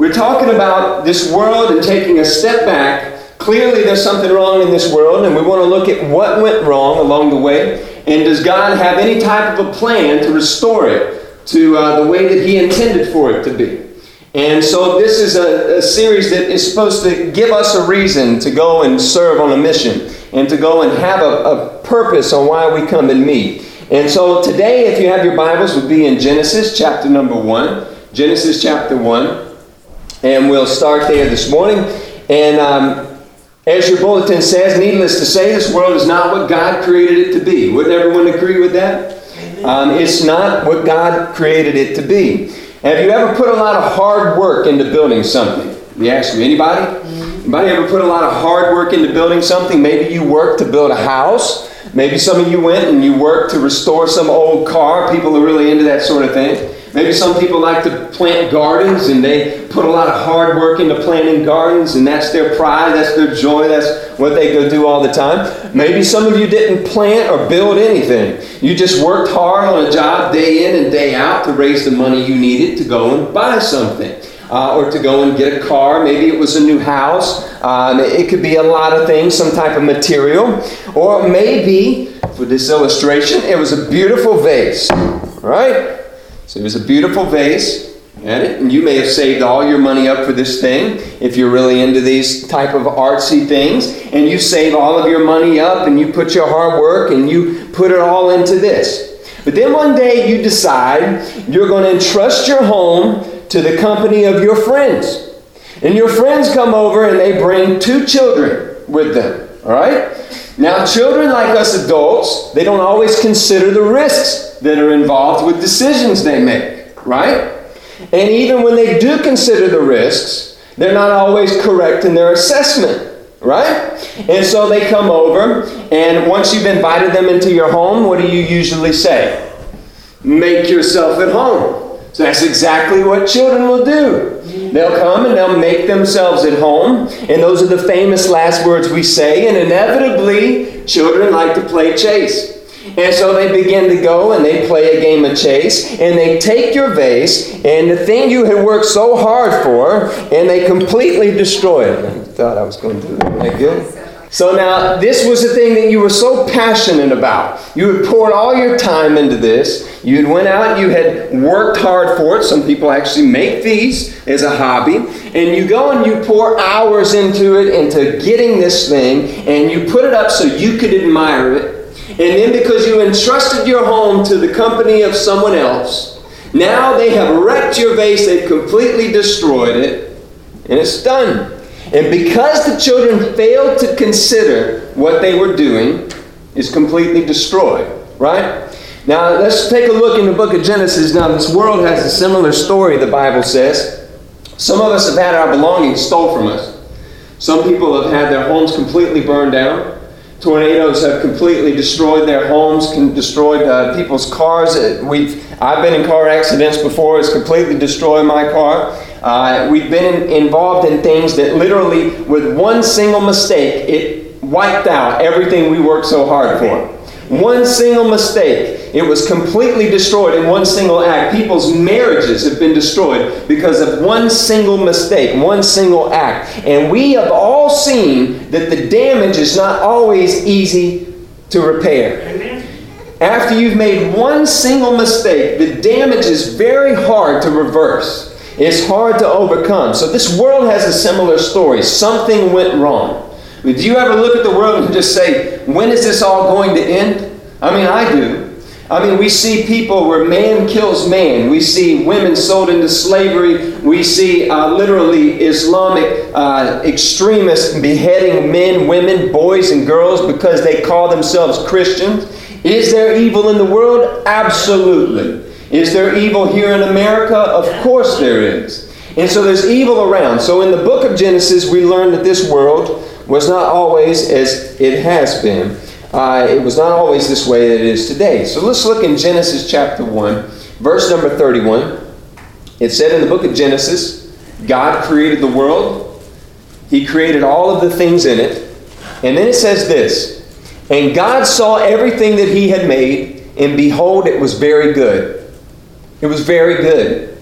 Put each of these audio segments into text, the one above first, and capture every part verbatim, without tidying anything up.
We're talking about this world and taking a step back. Clearly there's something wrong in this world, and we want to look at what went wrong along the way. And does God have any type of a plan to restore it to uh, the way that He intended for it to be? And so this is a, a series that is supposed to give us a reason to go and serve on a mission and to go and have a, a purpose on why we come and meet. And so today, if you have your Bibles, would be in Genesis chapter number one. Genesis chapter one. And we'll start there this morning. And um, as your bulletin says, needless to say, this world is not what God created it to be. Wouldn't everyone agree with that? Um, it's not what God created it to be. Have you ever put a lot of hard work into building something? You ask me, anybody? Anybody ever put a lot of hard work into building something? Maybe you worked to build a house. Maybe some of you went and you worked to restore some old car. People are really into that sort of thing. Maybe some people like to plant gardens and they put a lot of hard work into planting gardens, and that's their pride, that's their joy, that's what they go do all the time. Maybe some of you didn't plant or build anything. You just worked hard on a job day in and day out to raise the money you needed to go and buy something. Uh, or to go and get a car. Maybe it was a new house. Um, it could be a lot of things, some type of material. Or maybe, for this illustration, it was a beautiful vase. Right? So it was a beautiful vase. And you may have saved all your money up for this thing if you're really into these type of artsy things. And you save all of your money up and you put your hard work and you put it all into this. But then one day you decide you're going to entrust your home to the company of your friends. And your friends come over and they bring two children with them. All right? Now, children like us adults, they don't always consider the risks that are involved with decisions they make. Right? And even when they do consider the risks, they're not always correct in their assessment. Right? And so they come over, and once you've invited them into your home, what do you usually say? Make yourself at home. So that's exactly what children will do. They'll come and they'll make themselves at home. And those are the famous last words we say. And inevitably, children like to play chase. And so they begin to go and they play a game of chase. And they take your vase and the thing you had worked so hard for, and they completely destroy it. I thought I was going to do that. Isn't that good? So now, this was the thing that you were so passionate about. You had poured all your time into this. You had went out, you had worked hard for it. Some people actually make these as a hobby. And you go and you pour hours into it, into getting this thing, and you put it up so you could admire it. And then because you entrusted your home to the company of someone else, now they have wrecked your vase, they've completely destroyed it, and it's done. And because the children failed to consider what they were doing, it's completely destroyed. Right? Now, let's take a look in the book of Genesis. Now, this world has a similar story, the Bible says. Some of us have had our belongings stole from us. Some people have had their homes completely burned down. Tornadoes have completely destroyed their homes, can destroyed uh, people's cars. We've, I've been in car accidents before. It's completely destroyed my car. Uh, we've been in, involved in things that literally, with one single mistake, it wiped out everything we worked so hard for. One single mistake, it was completely destroyed in one single act. People's marriages have been destroyed because of one single mistake, one single act. And we have all seen that the damage is not always easy to repair. Amen. After you've made one single mistake, the damage is very hard to reverse. It's hard to overcome. So this world has a similar story. Something went wrong. Do you ever look at the world and just say, when is this all going to end? I mean, I do. I mean, we see people where man kills man. We see women sold into slavery. We see uh, literally Islamic uh, extremists beheading men, women, boys, and girls because they call themselves Christians. Is there evil in the world? Absolutely. Is there evil here in America? Of course there is. And so there's evil around. So in the book of Genesis, we learn that this world was not always as it has been. Uh, it was not always this way that it is today. So let's look in Genesis chapter one, verse number thirty-one. It said in the book of Genesis, God created the world. He created all of the things in it. And then it says this, and God saw everything that He had made, and behold, it was very good. It was very good.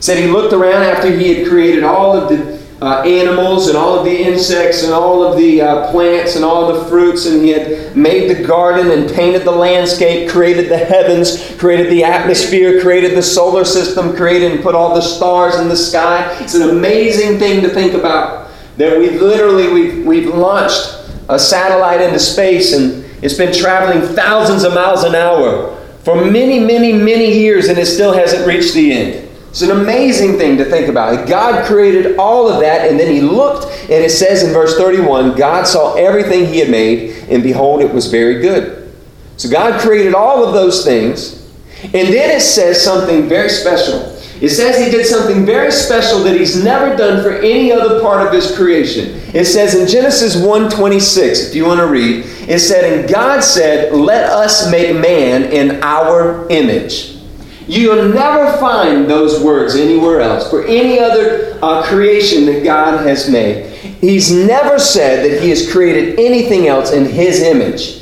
said he looked around after he had created all of the uh, animals and all of the insects and all of the uh, plants and all the fruits, and he had made the garden and painted the landscape, created the heavens, created the atmosphere, created the solar system, created and put all the stars in the sky. It's an amazing thing to think about, that we literally, we've, we've launched a satellite into space, and it's been traveling thousands of miles an hour for many, many, many years, and it still hasn't reached the end. It's an amazing thing to think about. God created all of that, and then he looked, and it says in verse thirty-one, God saw everything he had made, and behold, it was very good. So God created all of those things, and then it says something very special. It says he did something very special that he's never done for any other part of his creation. It says in Genesis one twenty-six, if you want to read, it said, and God said, let us make man in our image. You'll never find those words anywhere else for any other uh, creation that God has made. He's never said that he has created anything else in his image.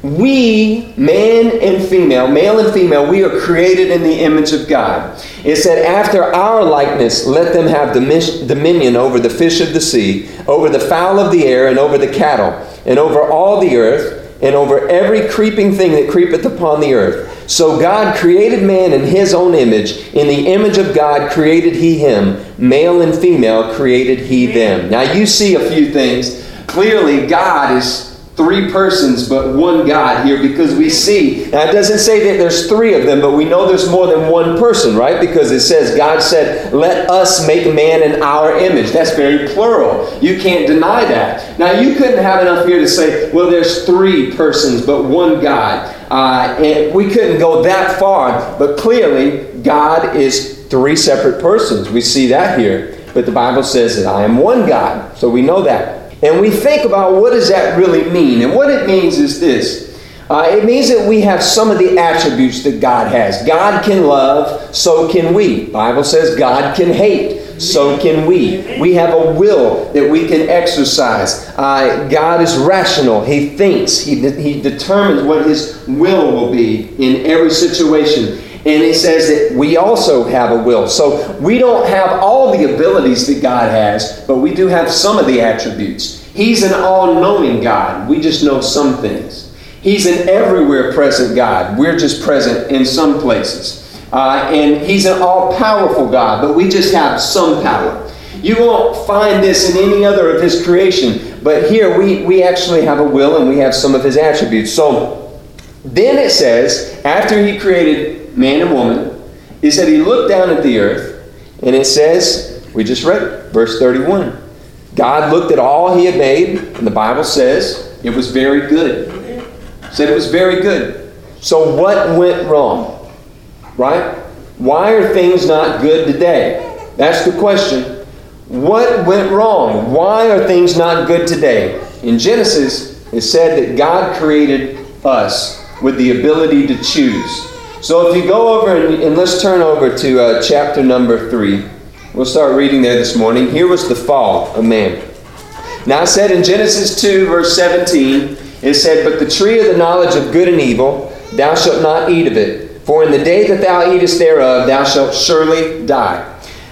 We, man and female, male and female, we are created in the image of God. It said, after our likeness, let them have dominion over the fish of the sea, over the fowl of the air, and over the cattle, and over all the earth, and over every creeping thing that creepeth upon the earth. So God created man in his own image. In the image of God created he him. Male and female created he them. Now you see a few things. Clearly God is three persons but one God here, because we see, now it doesn't say that there's three of them, but we know there's more than one person, right? Because it says God said, let us make man in our image. That's very plural. You can't deny that. Now you couldn't have enough here to say, well, there's three persons but one God. Uh, and we couldn't go that far, but clearly God is three separate persons. We see that here. But the Bible says that I am one God. So we know that. And we think about, what does that really mean? And what it means is this. Uh, it means that we have some of the attributes that God has. God can love, so can we. The Bible says God can hate, so can we. We have a will that we can exercise. Uh, God is rational. He thinks. He, de- he determines what his will will be in every situation. And it says that we also have a will. So we don't have all the abilities that God has, but we do have some of the attributes. He's an all-knowing God. We just know some things. He's an everywhere present God. We're just present in some places. Uh, and he's an all-powerful God, but we just have some power. You won't find this in any other of his creation, but here we, we actually have a will, and we have some of his attributes. So then it says, after he created man and woman, he said he looked down at the earth, and it says, we just read it, verse thirty-one. God looked at all he had made, and the Bible says it was very good. It said it was very good. So what went wrong? Right? Why are things not good today? That's the question. What went wrong? Why are things not good today? In Genesis, it said that God created us with the ability to choose. So if you go over and, and let's turn over to uh, chapter number three. We'll start reading there this morning. Here was the fall of man. Now it said in Genesis two, verse seventeen, it said, but the tree of the knowledge of good and evil, thou shalt not eat of it. For in the day that thou eatest thereof, thou shalt surely die.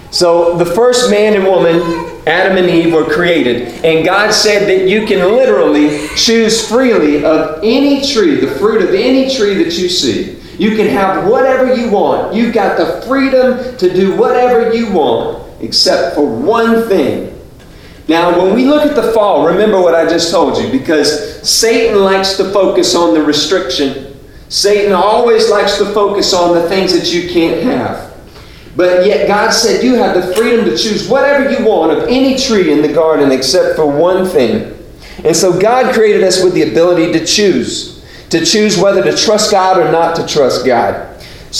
So the first man and woman, Adam and Eve, were created. And God said that you can literally choose freely of any tree, the fruit of any tree that you see. You can have whatever you want. You've got the freedom to do whatever you want, except for one thing. Now, when we look at the fall, remember what I just told you, because Satan likes to focus on the restriction. Satan always likes to focus on the things that you can't have. But yet God said you have the freedom to choose whatever you want of any tree in the garden except for one thing. And so God created us with the ability to choose. To choose whether to trust God or not to trust God.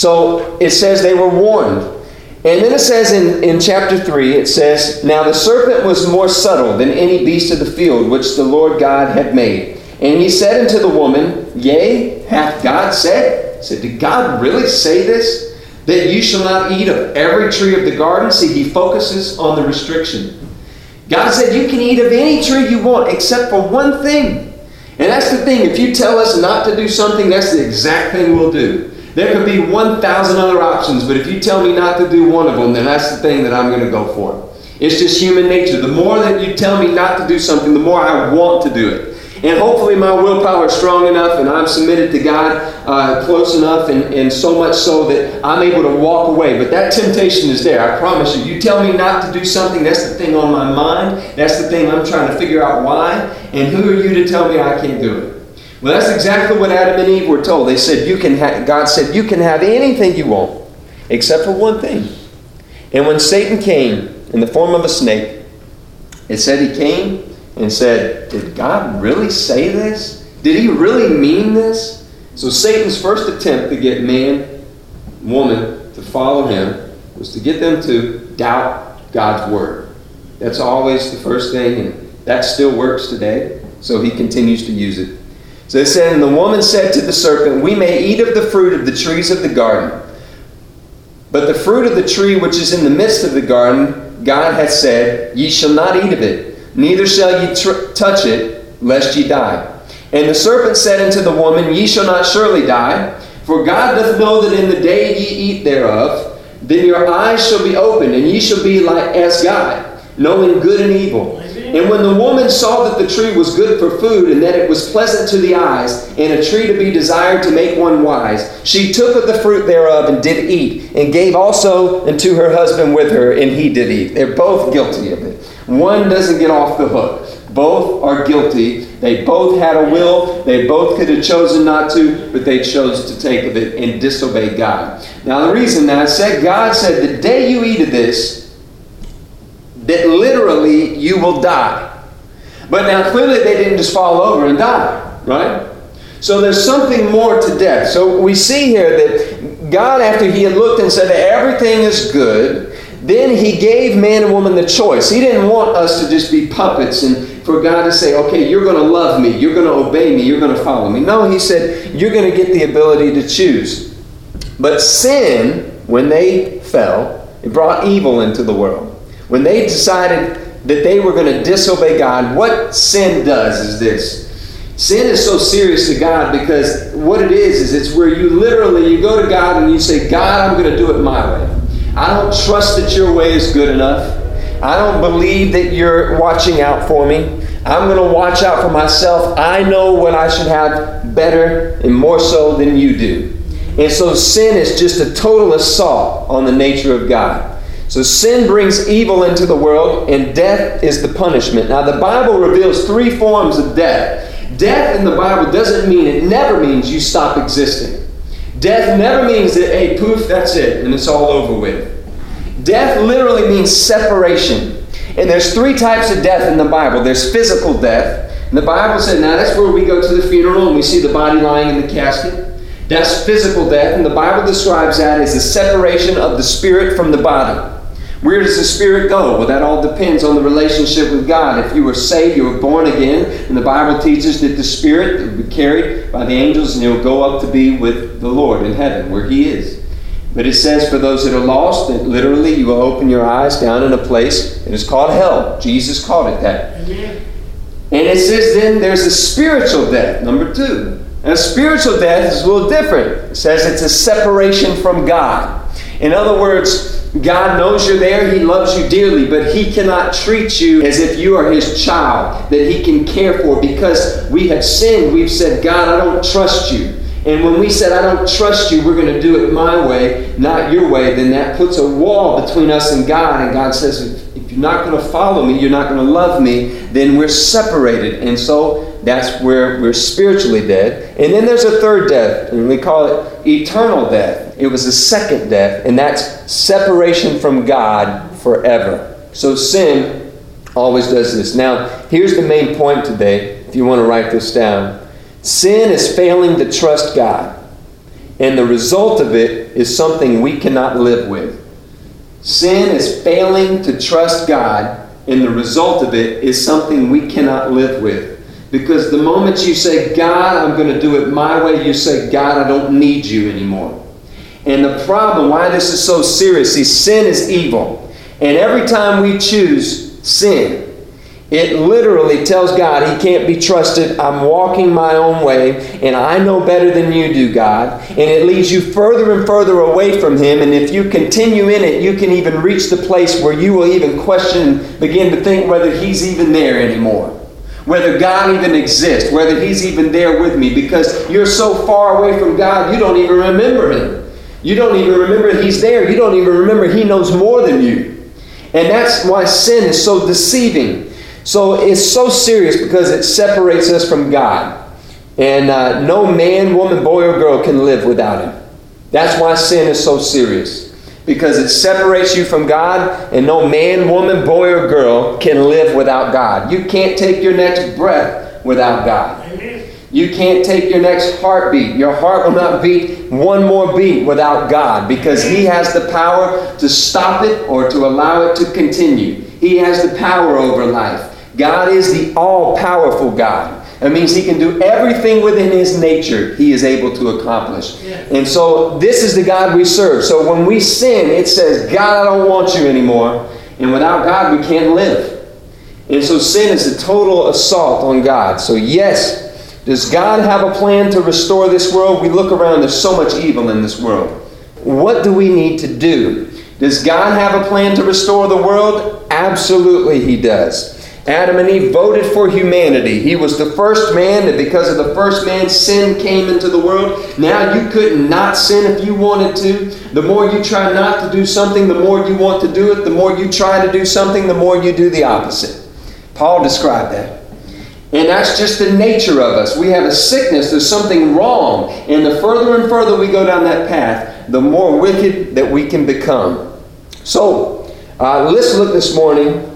So it says they were warned. And then it says in, in chapter three, it says, now the serpent was more subtle than any beast of the field which the Lord God had made. And he said unto the woman, yea, hath God said? I said, did God really say this? That you shall not eat of every tree of the garden? See, he focuses on the restriction. God said you can eat of any tree you want except for one thing. And that's the thing. If you tell us not to do something, that's the exact thing we'll do. There could be one thousand other options, but if you tell me not to do one of them, then that's the thing that I'm going to go for. It's just human nature. The more that you tell me not to do something, the more I want to do it. And hopefully my willpower is strong enough and I'm submitted to God uh, close enough and, and so much so that I'm able to walk away. But that temptation is there. I promise you. You tell me not to do something, that's the thing on my mind. That's the thing I'm trying to figure out why. And who are you to tell me I can't do it? Well, that's exactly what Adam and Eve were told. They said, "You can." Ha-, God said, "You can have anything you want, except for one thing." And when Satan came in the form of a snake, it said he came and said, "Did God really say this? Did he really mean this?" So Satan's first attempt to get man, woman to follow him was to get them to doubt God's word. That's always the first thing, and that still works today. So he continues to use it. So it said, "And the woman said to the serpent, 'We may eat of the fruit of the trees of the garden. But the fruit of the tree which is in the midst of the garden, God hath said, Ye shall not eat of it, neither shall ye tr- touch it, lest ye die. And the serpent said unto the woman, Ye shall not surely die, for God doth know that in the day ye eat thereof, then your eyes shall be opened, and ye shall be like as God, knowing good and evil. And when the woman saw that the tree was good for food, and that it was pleasant to the eyes, and a tree to be desired to make one wise, she took of the fruit thereof and did eat, and gave also unto her husband with her, and he did eat." They're both guilty of it. One doesn't get off the hook. Both are guilty. They both had a will. They both could have chosen not to, but they chose to take of it and disobey God. Now the reason that I said, God said, the day you eat of this, that literally you will die. But now clearly they didn't just fall over and die, right? So there's something more to death. So we see here that God, after he had looked and said that everything is good, then he gave man and woman the choice. He didn't want us to just be puppets and for God to say, okay, you're going to love me, you're going to obey me, you're going to follow me. No, he said, you're going to get the ability to choose. But sin, when they fell, it brought evil into the world. When they decided that they were going to disobey God, what sin does is this. Sin is so serious to God because what it is, is it's where you literally, you go to God and you say, God, I'm going to do it my way. I don't trust that your way is good enough. I don't believe that you're watching out for me. I'm going to watch out for myself. I know what I should have better and more so than you do. And so sin is just a total assault on the nature of God. So sin brings evil into the world, and death is the punishment. Now the Bible reveals three forms of death. Death in the Bible doesn't mean, it never means you stop existing. Death never means that, hey, poof, that's it, and it's all over with. Death literally means separation. And there's three types of death in the Bible. There's physical death. And the Bible said, now that's where we go to the funeral and we see the body lying in the casket. That's physical death, and the Bible describes that as the separation of the spirit from the body. Where does the spirit go? Well, that all depends on the relationship with God. If you were saved, you were born again, and the Bible teaches that the spirit will be carried by the angels and it will go up to be with the Lord in heaven, where he is. But it says for those that are lost, that literally you will open your eyes down in a place that is called hell. Jesus called it that. Amen. And it says then there's a spiritual death, number two. Now spiritual death is a little different. It says it's a separation from God. In other words, God knows you're there, he loves you dearly, but he cannot treat you as if you are his child that he can care for, because we have sinned. We've said, God, I don't trust you. And when we said, I don't trust you, we're going to do it my way, not your way, then that puts a wall between us and God. And God says, if you're not going to follow me, you're not going to love me, then we're separated. And so that's where we're spiritually dead. And then there's a third death, and we call it eternal death. It was a second death, and that's separation from God forever. So sin always does this. Now, here's the main point today, if you want to write this down. Sin is failing to trust God, and the result of it is something we cannot live with. Sin is failing to trust God, and the result of it is something we cannot live with. Because the moment you say, God, I'm going to do it my way, you say, God, I don't need you anymore. And the problem, why this is so serious, see, sin is evil. And every time we choose sin, It literally tells God he can't be trusted. I'm walking my own way, and I know better than you do, God. And it leads you further and further away from him. And if you continue in it, you can even reach the place where you will even question, begin to think whether he's even there anymore. Whether God even exists, whether he's even there with me. Because you're so far away from God, you don't even remember him. You don't even remember he's there. You don't even remember he knows more than you. And that's why sin is so deceiving. So it's so serious because it separates us from God. And uh, no man, woman, boy, or girl can live without him. That's why sin is so serious. Because it separates you from God, and no man, woman, boy, or girl can live without God. You can't take your next breath without God. Amen. You can't take your next heartbeat. Your heart will not beat one more beat without God, because he has the power to stop it or to allow it to continue. He has the power over life. God is the all-powerful God. That means he can do everything within his nature he is able to accomplish. Yeah. And so this is the God we serve. So when we sin, it says, God, I don't want you anymore. And without God, we can't live. And so sin is a total assault on God. So yes, does God have a plan to restore this world? We look around, there's so much evil in this world. What do we need to do? Does God have a plan to restore the world? Absolutely he does. Adam and Eve voted for humanity. He was the first man, and because of the first man, sin came into the world. Now you couldn't not sin if you wanted to. The more you try not to do something, the more you want to do it. The more you try to do something, the more you do the opposite. Paul described that. And that's just the nature of us. We have a sickness. There's something wrong. And the further and further we go down that path, the more wicked that we can become. So, uh, let's look this morning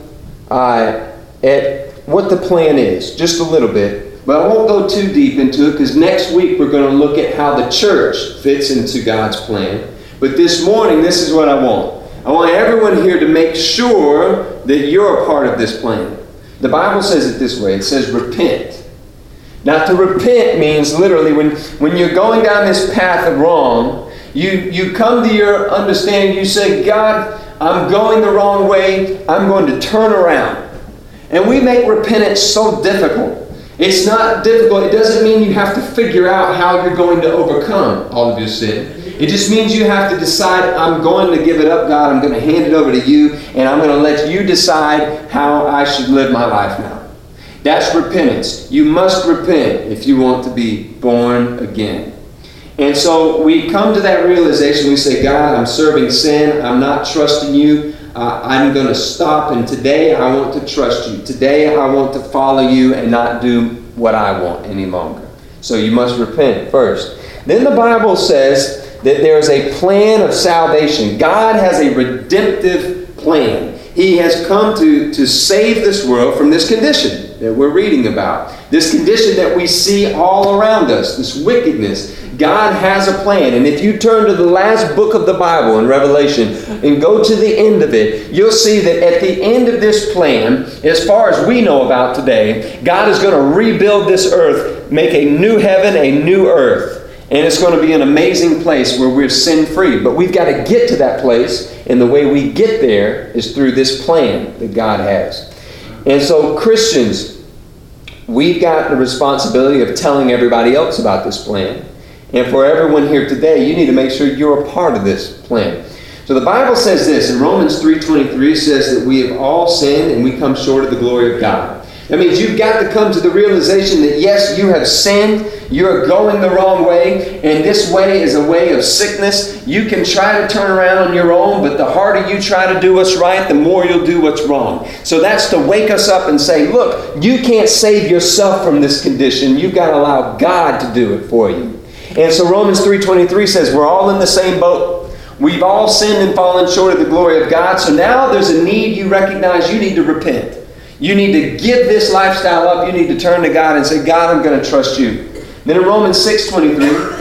uh, at what the plan is, just a little bit. But I won't go too deep into it, because next week we're going to look at how the church fits into God's plan. But this morning, this is what I want. I want everyone here to make sure that you're a part of this plan. The Bible says it this way. It says repent. Now, to repent means literally when, when you're going down this path of wrong, you, you come to your understanding, you say, God, I'm going the wrong way. I'm going to turn around. And we make repentance so difficult. It's not difficult. It doesn't mean you have to figure out how you're going to overcome all of your sin. It just means you have to decide, I'm going to give it up, God. I'm going to hand it over to you, and I'm going to let you decide how I should live my life now. That's repentance. You must repent if you want to be born again. And so we come to that realization. We say, God, I'm serving sin. I'm not trusting you. Uh, I'm going to stop, and today I want to trust you. Today I want to follow you and not do what I want any longer. So you must repent first. Then the Bible says that there is a plan of salvation. God has a redemptive plan. He has come to, to save this world from this condition that we're reading about. This condition that we see all around us, this wickedness. God has a plan. And if you turn to the last book of the Bible in Revelation and go to the end of it, you'll see that at the end of this plan, as far as we know about today, God is going to rebuild this earth, make a new heaven, a new earth. And it's going to be an amazing place where we're sin-free. But we've got to get to that place, and the way we get there is through this plan that God has. And so Christians, we've got the responsibility of telling everybody else about this plan. And for everyone here today, you need to make sure you're a part of this plan. So the Bible says this, in Romans three twenty-three says that we have all sinned and we come short of the glory of God. That means you've got to come to the realization that yes, you have sinned, you're going the wrong way, and this way is a way of sickness. You can try to turn around on your own, but the harder you try to do what's right, the more you'll do what's wrong. So that's to wake us up and say, look, you can't save yourself from this condition. You've got to allow God to do it for you. And so Romans three twenty-three says we're all in the same boat. We've all sinned and fallen short of the glory of God. So now there's a need you recognize. You need to repent. You need to give this lifestyle up. You need to turn to God and say, God, I'm going to trust you. Then in Romans six twenty-three,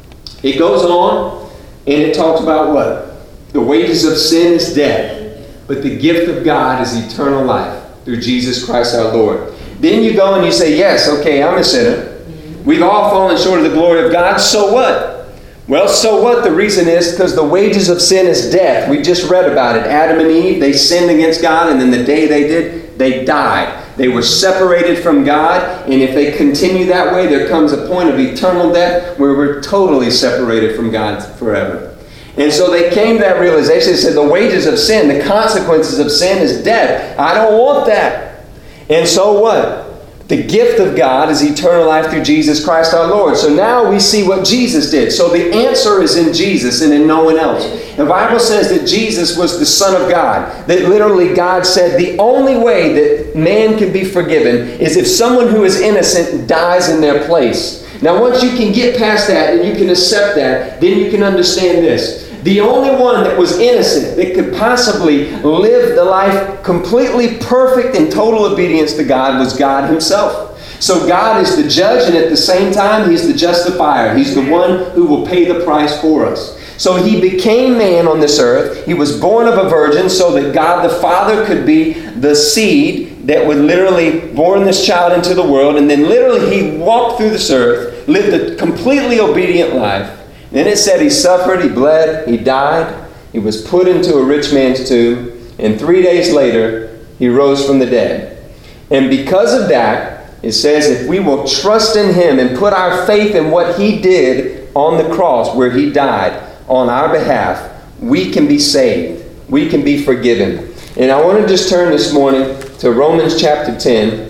it goes on and it talks about what? The wages of sin is death, but the gift of God is eternal life through Jesus Christ our Lord. Then you go and you say, yes, okay, I'm a sinner. We've all fallen short of the glory of God. So what? Well, so what? The reason is because the wages of sin is death. We just read about it. Adam and Eve, they sinned against God, and then the day they did, they died. They were separated from God, and if they continue that way, there comes a point of eternal death where we're totally separated from God forever. And so they came to that realization. They said, the wages of sin, the consequences of sin is death. I don't want that. And so what? The gift of God is eternal life through Jesus Christ our Lord. So now we see what Jesus did. So the answer is in Jesus and in no one else. The Bible says that Jesus was the Son of God. That literally God said the only way that man can be forgiven is if someone who is innocent dies in their place. Now once you can get past that and you can accept that, then you can understand this. The only one that was innocent, that could possibly live the life completely perfect in total obedience to God, was God himself. So God is the judge, and at the same time, he's the justifier. He's the one who will pay the price for us. So he became man on this earth. He was born of a virgin so that God the Father could be the seed that would literally born this child into the world. And then literally he walked through this earth, lived a completely obedient life. Then it said he suffered, he bled, he died, he was put into a rich man's tomb, and three days later, he rose from the dead. And because of that, it says if we will trust in him and put our faith in what he did on the cross where he died on our behalf, we can be saved. We can be forgiven. And I want to just turn this morning to Romans chapter ten.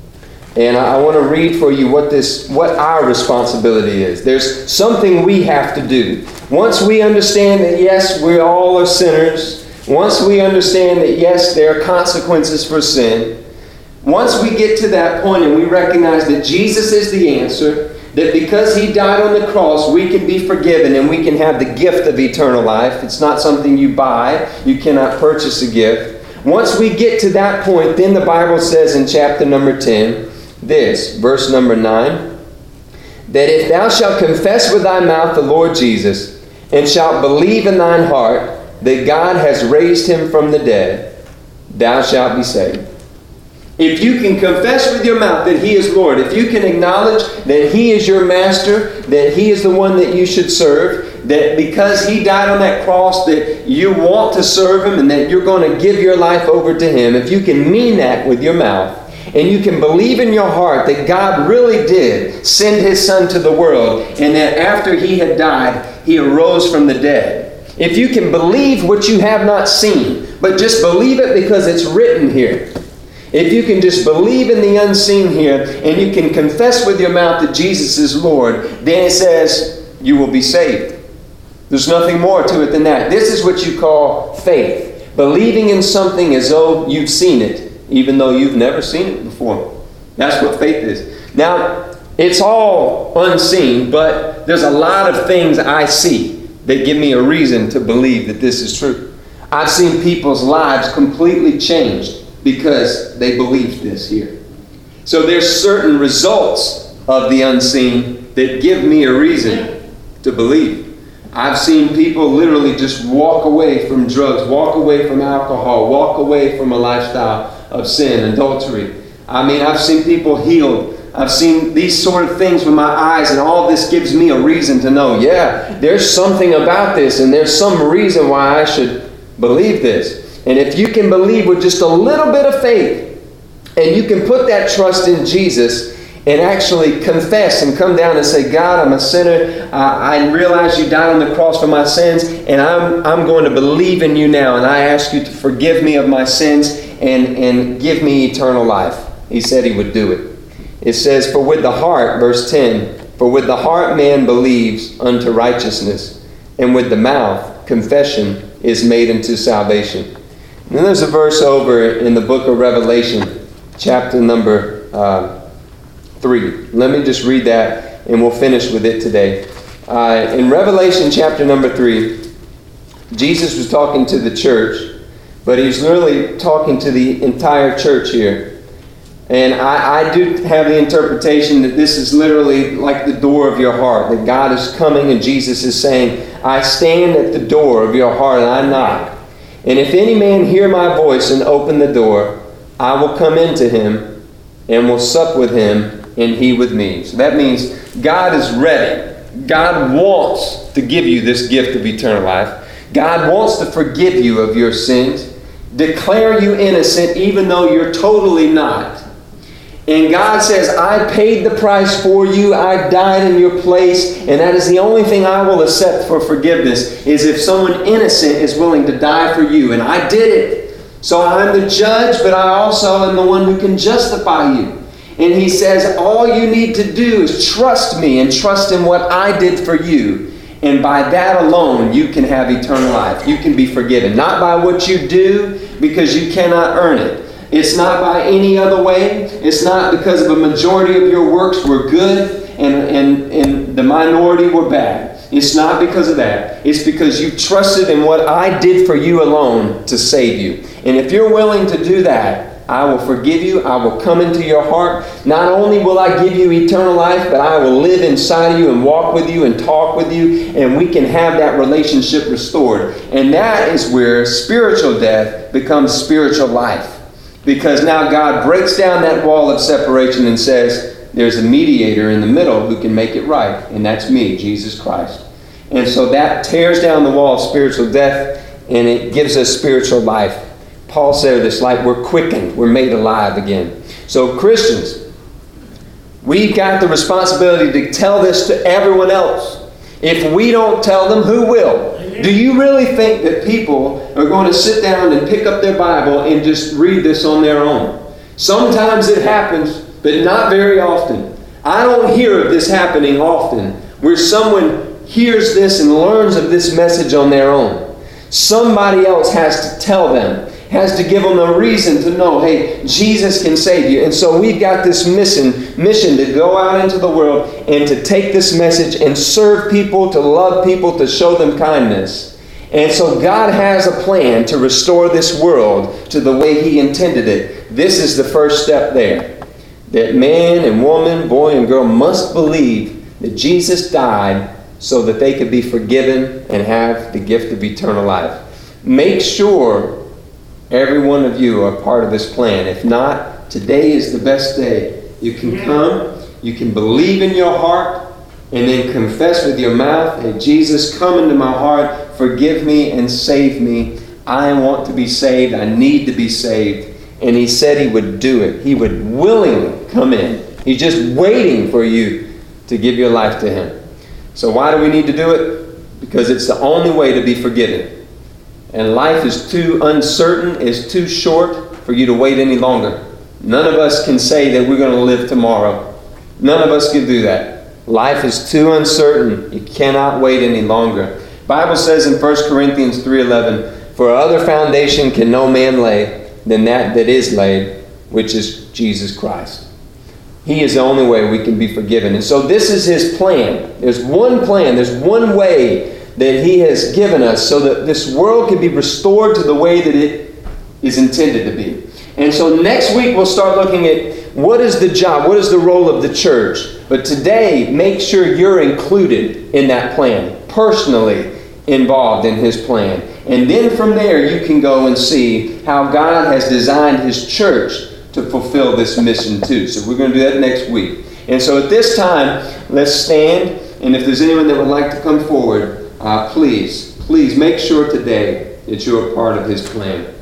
And I want to read for you what this, what our responsibility is. There's something we have to do. Once we understand that, yes, we all are sinners. Once we understand that, yes, there are consequences for sin. Once we get to that point and we recognize that Jesus is the answer, that because he died on the cross, we can be forgiven and we can have the gift of eternal life. It's not something you buy. You cannot purchase a gift. Once we get to that point, then the Bible says in chapter number ten, this, verse number nine, that if thou shalt confess with thy mouth the Lord Jesus, and shalt believe in thine heart that God has raised him from the dead, thou shalt be saved. If you can confess with your mouth that he is Lord, if you can acknowledge that he is your master, that he is the one that you should serve, that because he died on that cross that you want to serve him and that you're going to give your life over to him, if you can mean that with your mouth, and you can believe in your heart that God really did send his Son to the world, and that after he had died, he arose from the dead. If you can believe what you have not seen, but just believe it because it's written here. If you can just believe in the unseen here, and you can confess with your mouth that Jesus is Lord, then it says you will be saved. There's nothing more to it than that. This is what you call faith. Believing in something as though you've seen it, even though you've never seen it before. That's what faith is. Now, it's all unseen, but there's a lot of things I see that give me a reason to believe that this is true. I've seen people's lives completely changed because they believed this here. So there's certain results of the unseen that give me a reason to believe. I've seen people literally just walk away from drugs, walk away from alcohol, walk away from a lifestyle of sin, adultery. I mean, I've seen people healed. I've seen these sort of things with my eyes, and all this gives me a reason to know, yeah, there's something about this, and there's some reason why I should believe this. And if you can believe with just a little bit of faith, and you can put that trust in Jesus, and actually confess and come down and say, God, I'm a sinner. I, I realize you died on the cross for my sins, and I'm, I'm going to believe in you now, and I ask you to forgive me of my sins and, and give me eternal life. He said he would do it. It says, for with the heart, verse ten, for with the heart man believes unto righteousness, and with the mouth confession is made unto salvation. And then there's a verse over in the book of Revelation, chapter number uh, three. Let me just read that and we'll finish with it today. Uh, in Revelation chapter number three, Jesus was talking to the church, but he's literally talking to the entire church here. And I, I do have the interpretation that this is literally like the door of your heart, that God is coming and Jesus is saying, I stand at the door of your heart and I knock. And if any man hear my voice and open the door, I will come into him and will sup with him and he with me. So that means God is ready. God wants to give you this gift of eternal life. God wants to forgive you of your sins, declare you innocent even though you're totally not. And God says, I paid the price for you. I died in your place. And that is the only thing I will accept for forgiveness, is if someone innocent is willing to die for you. And I did it. So I'm the judge, but I also am the one who can justify you. And he says, all you need to do is trust me and trust in what I did for you. And by that alone, you can have eternal life. You can be forgiven. Not by what you do, because you cannot earn it. It's not by any other way. It's not because of a majority of your works were good and, and, and the minority were bad. It's not because of that. It's because you trusted in what I did for you alone to save you. And if you're willing to do that, I will forgive you. I will come into your heart. Not only will I give you eternal life, but I will live inside of you and walk with you and talk with you, and we can have that relationship restored. And that is where spiritual death becomes spiritual life. Because now God breaks down that wall of separation and says, there's a mediator in the middle who can make it right. And that's me, Jesus Christ. And so that tears down the wall of spiritual death, and it gives us spiritual life. Paul said this, like we're quickened, we're made alive again. So Christians, we've got the responsibility to tell this to everyone else. If we don't tell them, who will? Do you really think that people are going to sit down and pick up their Bible and just read this on their own? Sometimes it happens, but not very often. I don't hear of this happening often, where someone hears this and learns of this message on their own. Somebody else has to tell them, has to give them a reason to know, hey, Jesus can save you. And so we've got this mission, mission to go out into the world and to take this message and serve people, to love people, to show them kindness. And so God has a plan to restore this world to the way He intended it. This is the first step there. That man and woman, boy and girl must believe that Jesus died so that they could be forgiven and have the gift of eternal life. Make sure every one of you are part of this plan. If not, today is the best day. You can come, you can believe in your heart, and then confess with your mouth, hey, Jesus, come into my heart, forgive me and save me. I want to be saved. I need to be saved. And He said He would do it. He would willingly come in. He's just waiting for you to give your life to Him. So why do we need to do it? Because it's the only way to be forgiven. And life is too uncertain, is too short for you to wait any longer. None of us can say that we're going to live tomorrow. None of us can do that. Life is too uncertain. You cannot wait any longer. The Bible says in First Corinthians three eleven, for other foundation can no man lay than that that is laid, which is Jesus Christ. He is the only way we can be forgiven. And so this is His plan. There's one plan. There's one way that He has given us so that this world can be restored to the way that it is intended to be. And so next week we'll start looking at what is the job, what is the role of the church. But today, make sure you're included in that plan, personally involved in His plan. And then from there you can go and see how God has designed His church to fulfill this mission too. So we're going to do that next week. And so at this time, let's stand. And if there's anyone that would like to come forward, Uh, please, please make sure today that you're a part of His plan.